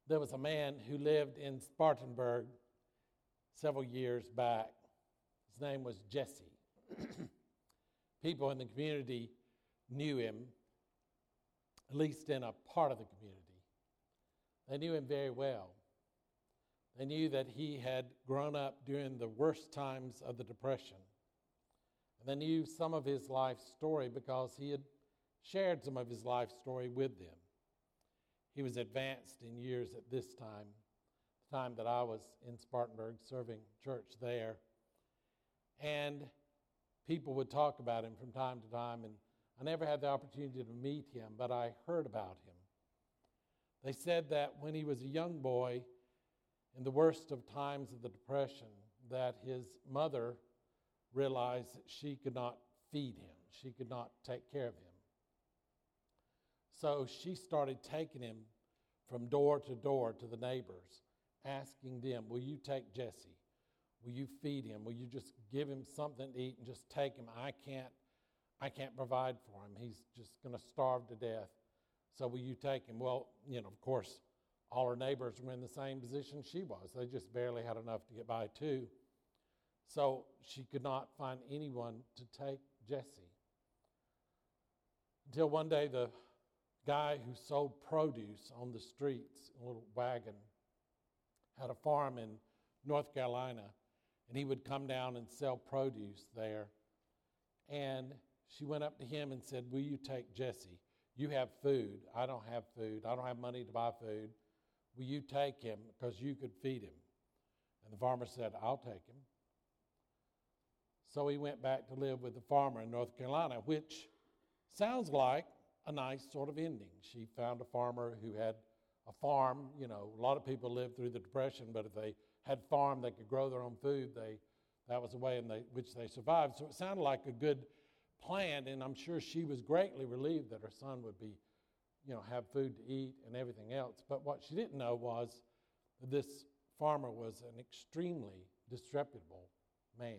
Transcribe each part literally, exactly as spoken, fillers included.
there was a man who lived in Spartanburg several years back. His name was Jesse. People in the community knew him, at least in a part of the community. They knew him very well. They knew that he had grown up during the worst times of the Depression. And they knew some of his life story because he had shared some of his life story with them. He was advanced in years at this time, the time that I was in Spartanburg serving church there. And people would talk about him from time to time, and I never had the opportunity to meet him, but I heard about him. They said that when he was a young boy, in the worst of times of the Depression, that his mother realized that she could not feed him. She could not take care of him. So she started taking him from door to door to the neighbors, asking them, will you take Jesse? Will you feed him? Will you just give him something to eat and just take him? I can't, I can't provide for him. He's just going to starve to death. So will you take him? Well, you know, of course, all her neighbors were in the same position she was. They just barely had enough to get by too. So she could not find anyone to take Jesse. Until one day the guy who sold produce on the streets, a little wagon, had a farm in North Carolina, and he would come down and sell produce there. And she went up to him and said, will you take Jesse? You have food. I don't have food. I don't have money to buy food. Will you take him because you could feed him? And the farmer said, I'll take him. So he went back to live with the farmer in North Carolina, which sounds like a nice sort of ending. She found a farmer who had a farm. You know, a lot of people lived through the Depression, but if they had farm, they could grow their own food. They that was the way in they, which they survived. So it sounded like a good plan, and I'm sure she was greatly relieved that her son would be, you know, have food to eat and everything else. But what she didn't know was that this farmer was an extremely disreputable man.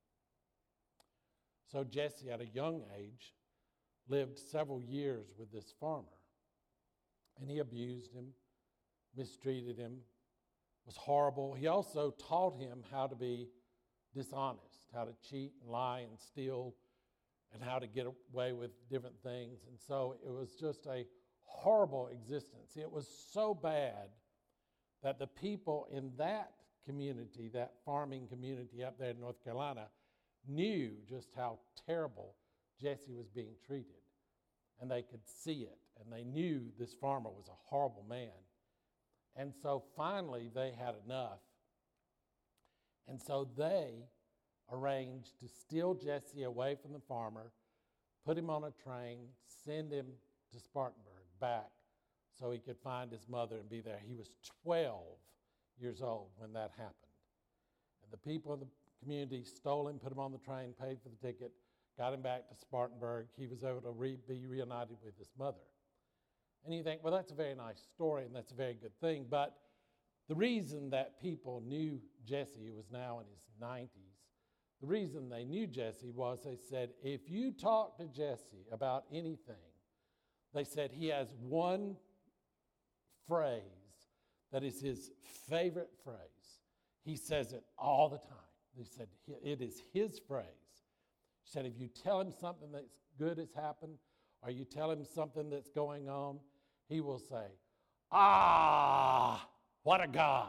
So Jesse, at a young age, lived several years with this farmer. And he abused him, mistreated him, was horrible. He also taught him how to be dishonest, how to cheat and lie and steal, and how to get away with different things. And so it was just a horrible existence. It was so bad that the people in that community, that farming community up there in North Carolina, knew just how terrible Jesse was being treated. And they could see it. And they knew this farmer was a horrible man. And so finally they had enough. And so they arranged to steal Jesse away from the farmer, put him on a train, send him to Spartanburg back so he could find his mother and be there. He was twelve years old when that happened. And the people in the community stole him, put him on the train, paid for the ticket, got him back to Spartanburg. He was able to re- be reunited with his mother. And you think, well, that's a very nice story, and that's a very good thing. But the reason that people knew Jesse, who was now in his nineties, the reason they knew Jesse was they said, if you talk to Jesse about anything, they said he has one phrase that is his favorite phrase. He says it all the time. They said it is his phrase. He said if you tell him something that's good has happened, or you tell him something that's going on, he will say, ah, what a God.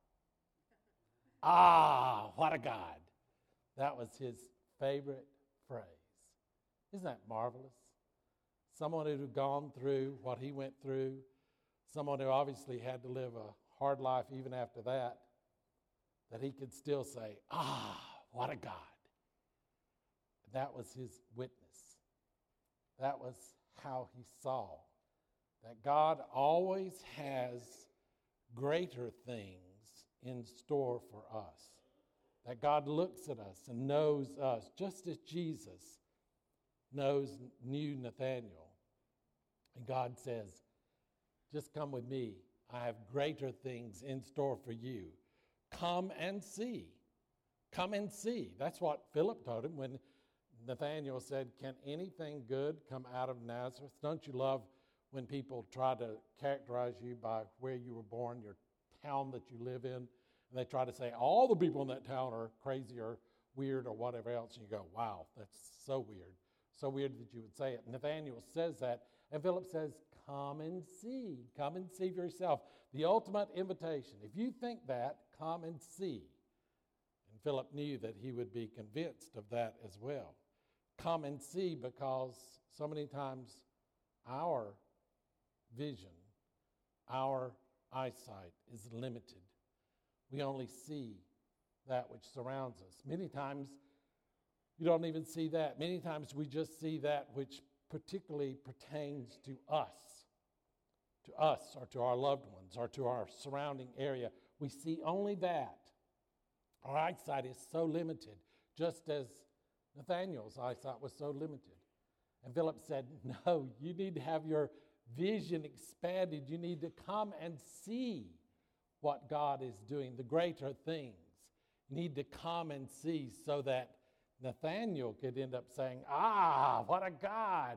Ah, what a God. That was his favorite phrase. Isn't that marvelous? Someone who had gone through what he went through, someone who obviously had to live a hard life even after that, that he could still say, ah, what a God. That was his witness. That was how he saw that God always has greater things in store for us. That God looks at us and knows us, just as Jesus knows, knew Nathanael. And God says, just come with me. I have greater things in store for you. Come and see. Come and see. That's what Philip told him when Nathanael said, can anything good come out of Nazareth? Don't you love when people try to characterize you by where you were born, your town that you live in, and they try to say all the people in that town are crazy or weird or whatever else, and you go, wow, that's so weird. So weird that you would say it. Nathanael says that, and Philip says, come and see. Come and see for yourself. The ultimate invitation. If you think that, come and see. And Philip knew that he would be convinced of that as well. Come and see, because so many times our vision, our eyesight is limited. We only see that which surrounds us. Many times you don't even see that. Many times we just see that which particularly pertains to us, to us or to our loved ones or to our surrounding area. We see only that. Our eyesight is so limited, just as Nathanael's eyesight was so limited. And Philip said, no, you need to have your vision expanded. You need to come and see what God is doing, the greater things. You need to come and see, so that Nathanael could end up saying, ah, what a God.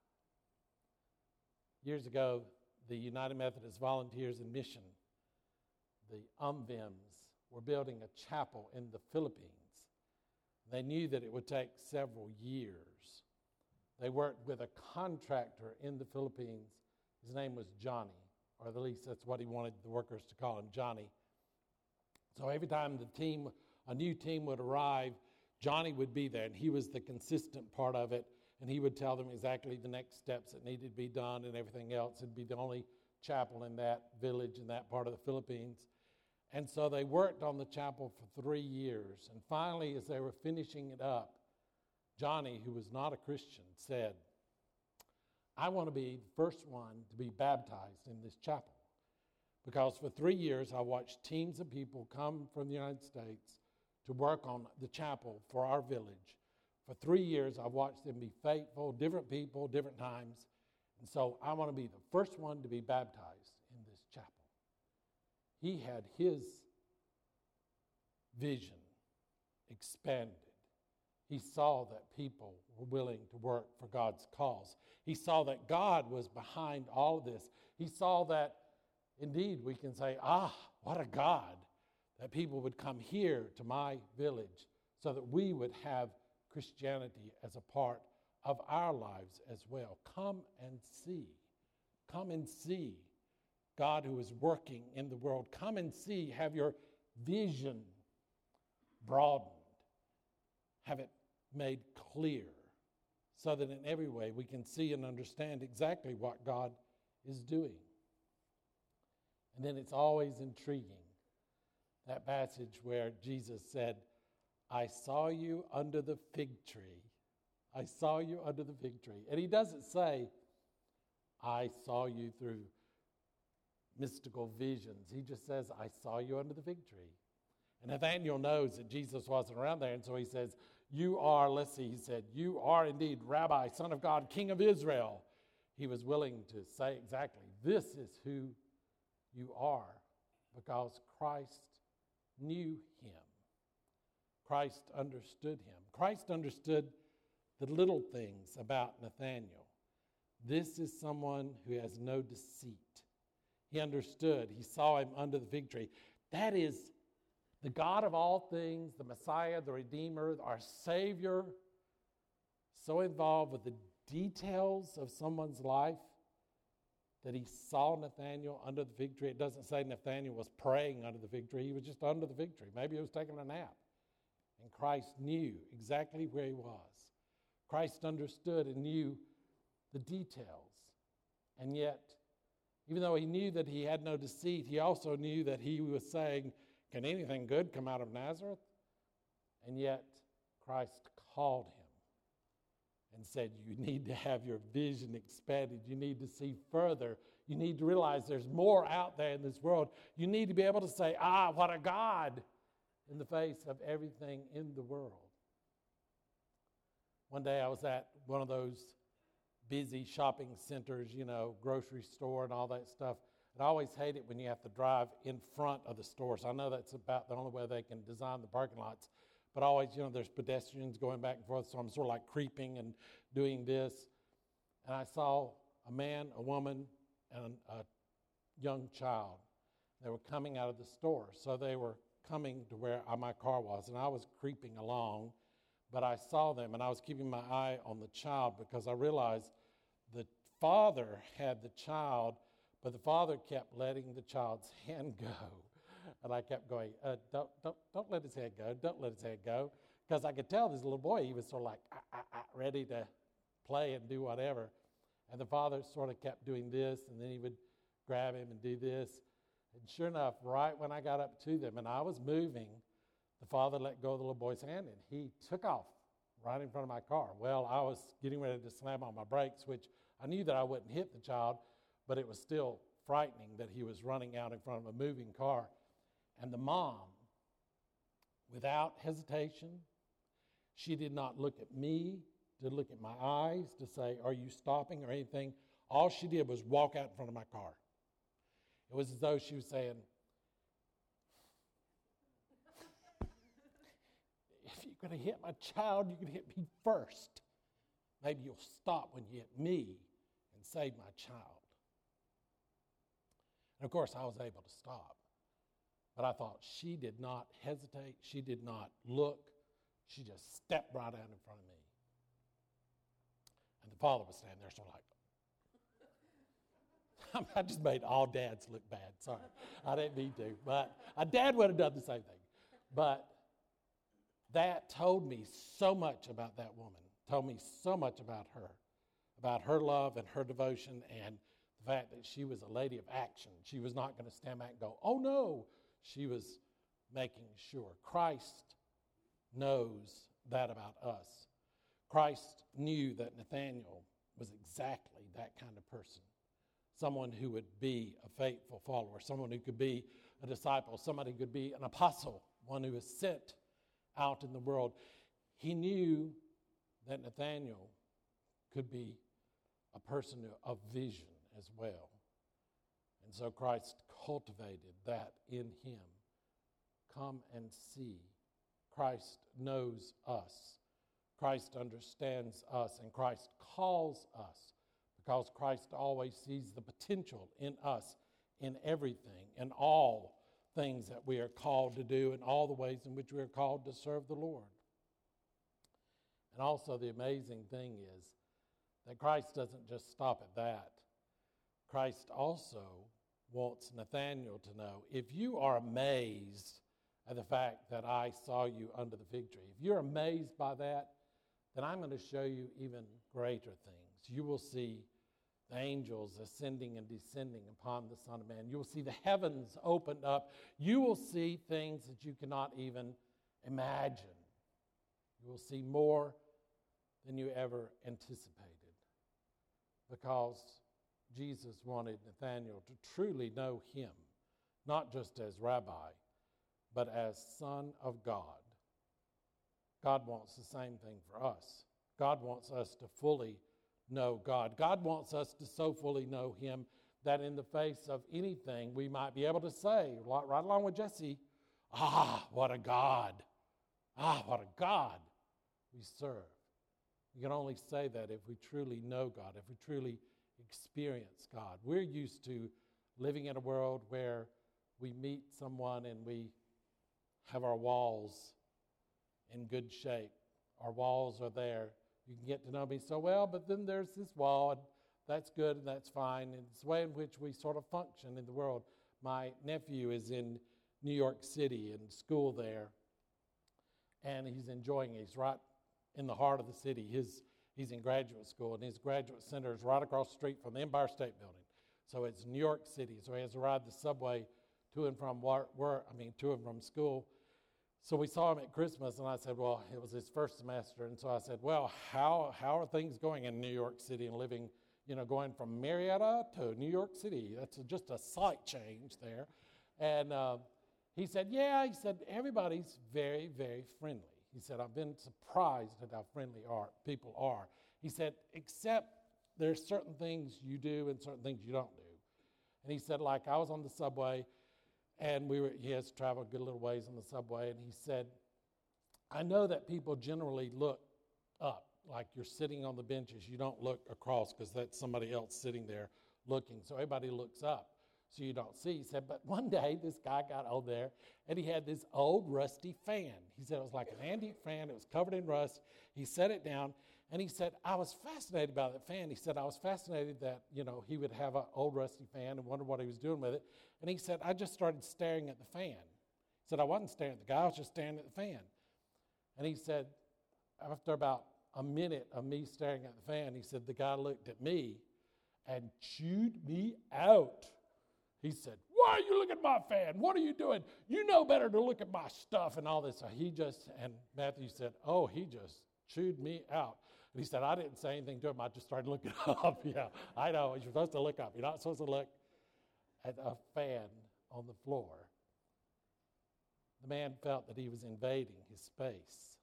Years ago, the United Methodist Volunteers in Mission, the U M V I Ms, were building a chapel in the Philippines. They knew that it would take several years. They worked with a contractor in the Philippines. His name was Johnny, or at least that's what he wanted the workers to call him, Johnny. So every time the team, a new team would arrive, Johnny would be there, and he was the consistent part of it, and he would tell them exactly the next steps that needed to be done and everything else. It'd be the only chapel in that village in that part of the Philippines. And so they worked on the chapel for three years. And finally, as they were finishing it up, Johnny, who was not a Christian, said, I want to be the first one to be baptized in this chapel. Because for three years, I watched teams of people come from the United States to work on the chapel for our village. For three years, I watched them be faithful, different people, different times. And so I want to be the first one to be baptized in this chapel. He had his vision expanded. He saw that people were willing to work for God's cause. He saw that God was behind all of this. He saw that, indeed, we can say, ah, what a God, that people would come here to my village so that we would have Christianity as a part of our lives as well. Come and see. Come and see God who is working in the world. Come and see. Have your vision broadened. Have it made clear so that in every way we can see and understand exactly what God is doing. And then it's always intriguing, that passage where Jesus said, I saw you under the fig tree. I saw you under the fig tree. And he doesn't say, I saw you through mystical visions. He just says, I saw you under the fig tree. And Nathanael knows that Jesus wasn't around there, and so he says, you are, let's see, he said, you are indeed Rabbi, Son of God, King of Israel. He was willing to say exactly, this is who you are, because Christ knew him. Christ understood him. Christ understood the little things about Nathanael. This is someone who has no deceit. He understood. He saw him under the fig tree. That is the God of all things, the Messiah, the Redeemer, our Savior, so involved with the details of someone's life that he saw Nathanael under the fig tree. It doesn't say Nathanael was praying under the fig tree. He was just under the fig tree. Maybe he was taking a nap. And Christ knew exactly where he was. Christ understood and knew the details. And yet, even though he knew that he had no deceit, he also knew that he was saying, can anything good come out of Nazareth? And yet, Christ called him and said, you need to have your vision expanded. You need to see further. You need to realize there's more out there in this world. You need to be able to say, ah, what a God, in the face of everything in the world. One day I was at one of those busy shopping centers, you know, grocery store and all that stuff. And I always hate it when you have to drive in front of the stores. I know that's about the only way they can design the parking lots. But always, you know, there's pedestrians going back and forth, so I'm sort of like creeping and doing this. And I saw a man, a woman, and a young child. They were coming out of the store. So they were coming to where my car was, and I was creeping along, but I saw them, and I was keeping my eye on the child because I realized the father had the child, but the father kept letting the child's hand go. And I kept going, uh, don't, don't, don't let his head go, don't let his head go. Because I could tell this little boy, he was sort of like ah, ah, ah, ready to play and do whatever. And the father sort of kept doing this, and then he would grab him and do this. And sure enough, right when I got up to them and I was moving, the father let go of the little boy's hand, and he took off right in front of my car. Well, I was getting ready to slam on my brakes, which I knew that I wouldn't hit the child, but it was still frightening that he was running out in front of a moving car. And the mom, without hesitation, she did not look at me, to look at my eyes, to say, are you stopping or anything? All she did was walk out in front of my car. It was as though she was saying, if you're going to hit my child, you can hit me first. Maybe you'll stop when you hit me and save my child. And of course, I was able to stop. But I thought, she did not hesitate. She did not look. She just stepped right out in front of me. And the father was standing there sort of like, I just made all dads look bad. Sorry, I didn't mean to. But a dad would have done the same thing. But that told me so much about that woman, told me so much about her, about her love and her devotion and the fact that she was a lady of action. She was not going to stand back and go, oh no. She was making sure. Christ knows that about us. Christ knew that Nathanael was exactly that kind of person. Someone who would be a faithful follower, someone who could be a disciple, somebody who could be an apostle, one who is sent out in the world. He knew that Nathanael could be a person of vision as well. And so Christ cultivated that in him. Come and see. Christ knows us. Christ understands us, and Christ calls us because Christ always sees the potential in us, in everything, in all things that we are called to do, in all the ways in which we are called to serve the Lord. And also the amazing thing is that Christ doesn't just stop at that. Christ also wants Nathanael to know, if you are amazed at the fact that I saw you under the fig tree, if you're amazed by that, then I'm going to show you even greater things. You will see the angels ascending and descending upon the Son of Man. You will see the heavens opened up. You will see things that you cannot even imagine. You will see more than you ever anticipated, because Jesus wanted Nathanael to truly know him, not just as rabbi, but as Son of God. God wants the same thing for us. God wants us to fully know God. God wants us to so fully know him that in the face of anything we might be able to say, right along with Jesse, ah, what a God. Ah, what a God we serve. We can only say that if we truly know God, if we truly experience God. We're used to living in a world where we meet someone and we have our walls in good shape. Our walls are there. You can get to know me so well, but then there's this wall, and that's good and that's fine. And it's the way in which we sort of function in the world. My nephew is in New York City in school there, and he's enjoying it. He's right in the heart of the city. His He's in graduate school, and his graduate center is right across the street from the Empire State Building. So it's New York City. So he has to ride the subway to and from work, I mean, to and from school. So we saw him at Christmas, and I said, well, it was his first semester. And so I said, well, how how are things going in New York City and living, you know, going from Marietta to New York City? That's a, just a slight change there. And uh, he said, yeah, he said, everybody's very, very friendly. He said, I've been surprised at how friendly are, people are. He said, except there's certain things you do and certain things you don't do. And he said, like, I was on the subway, and we were, he has traveled a good little ways on the subway, and he said, I know that people generally look up like you're sitting on the benches. You don't look across because that's somebody else sitting there looking. So everybody looks up so you don't see. He said, but one day this guy got over there and he had this old rusty fan. He said it was like an antique fan. It was covered in rust. He set it down and he said, I was fascinated by that fan. He said, I was fascinated that, you know, he would have an old rusty fan and wonder what he was doing with it. And he said, I just started staring at the fan. He said, I wasn't staring at the guy. I was just staring at the fan. And he said, after about a minute of me staring at the fan, he said, the guy looked at me and chewed me out. He said, why are you looking at my fan? What are you doing? You know better to look at my stuff and all this. So he just, and Matthew said, oh, he just chewed me out. And he said, I didn't say anything to him. I just started looking up. Yeah, I know. You're supposed to look up. You're not supposed to look at a fan on the floor. The man felt that he was invading his space.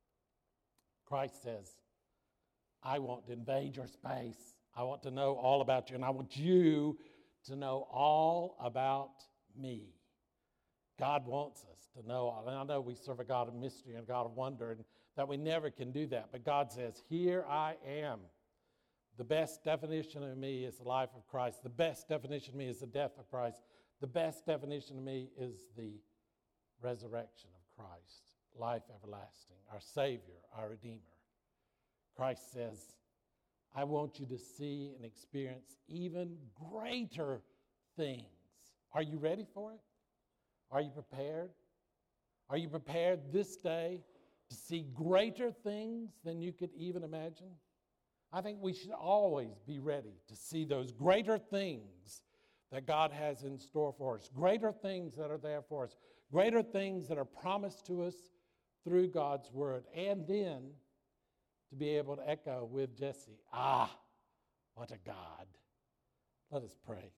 Christ says, I want to invade your space. I want to know all about you, and I want you to know all about me. God wants us to know all. And I know we serve a God of mystery and a God of wonder, and that we never can do that. But God says, here I am. The best definition of me is the life of Christ. The best definition of me is the death of Christ. The best definition of me is the resurrection of Christ, life everlasting, our Savior, our Redeemer. Christ says, I want you to see and experience even greater things. Are you ready for it? Are you prepared? Are you prepared this day to see greater things than you could even imagine? I think we should always be ready to see those greater things that God has in store for us, greater things that are there for us, greater things that are promised to us through God's word, and then to be able to echo with Jesse, ah, what a God. Let us pray.